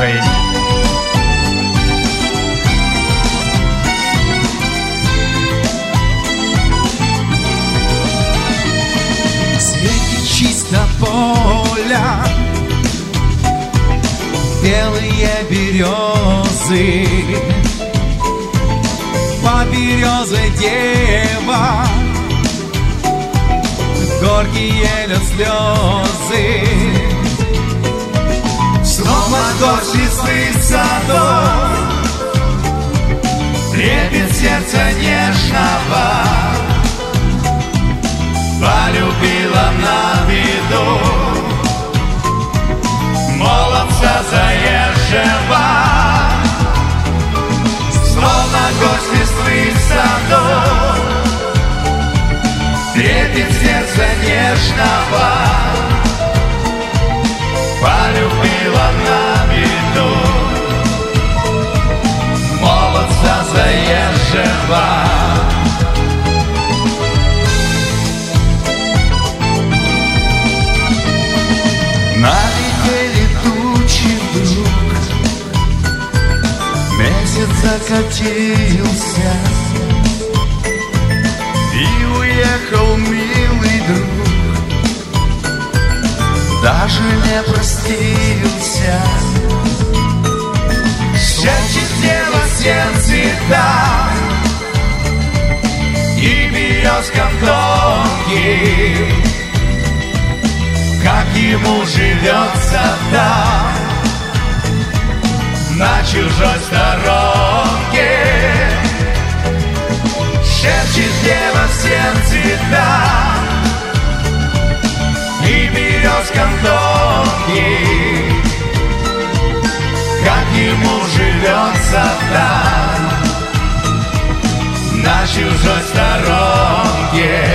своей. Светит чисто поля, белые березы, по березе дева горькие льет слезы. Снова дождь листвы садов, трепет сердца нежного, полюбила на виду молодца заезжего. Словно гость листвы садов, трепет сердца нежного, полюбила на виду молодца заезжего. Налетели тучи вдруг, месяц закатился, и уехал милый друг, даже не простился. Шепчет дева всем цветам и березкам тонким, как ему живется там, на чужой сторонке. Шепчет дева всем цветам и березкам тонким, как ему живется там, на чужой сторонке.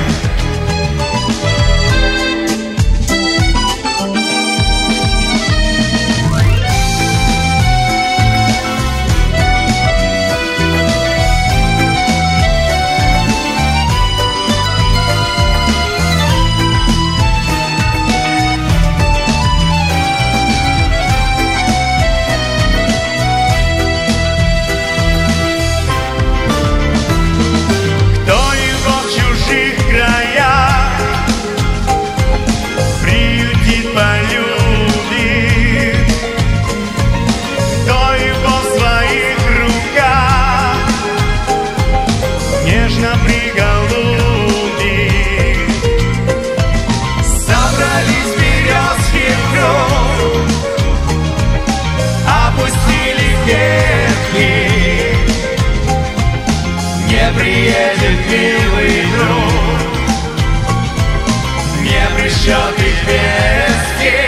Приедет милый друг, не пришлет их вести.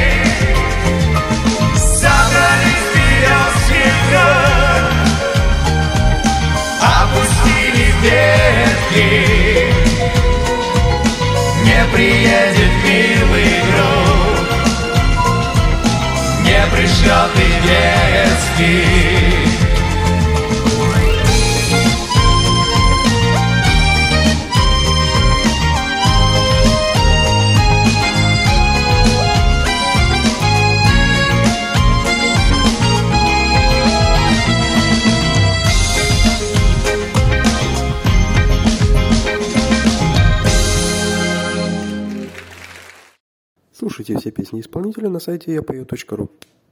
Собрались березки вдруг, опустили ветки. Не приедет милый друг, не пришлет их вести. Слушайте все песни исполнителя на сайте yapeo.ru.